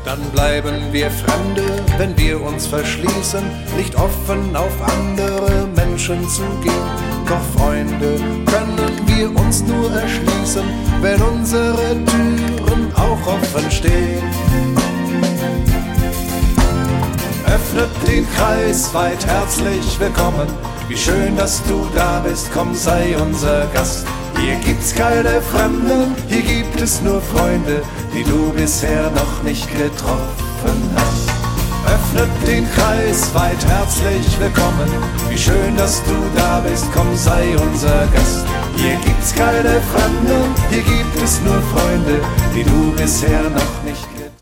Dann bleiben wir Fremde, wenn wir uns verschließen, nicht offen auf andere Menschen zugehen. Doch Freunde können wir uns nur erschließen, wenn unsere Türen auch offen stehen. Öffnet den Kreis weit, herzlich willkommen. Wie schön, dass du da bist, komm, sei unser Gast. Hier gibt's keine Fremden, hier gibt es nur Freunde, die du bisher noch nicht getroffen hast. Öffnet den Kreis weit, herzlich willkommen. Wie schön, dass du da bist, komm, sei unser Gast. Hier gibt's keine Fremden, hier gibt es nur Freunde, die du bisher noch nicht